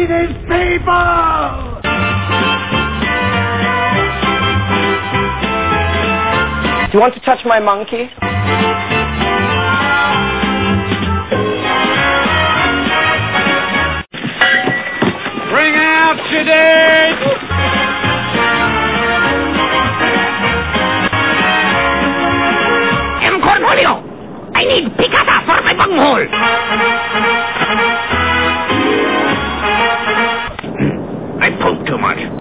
free these people! Do you want to touch my monkey? Bring out today! Cornholio! I need picata for my bunghole! I pulled too much.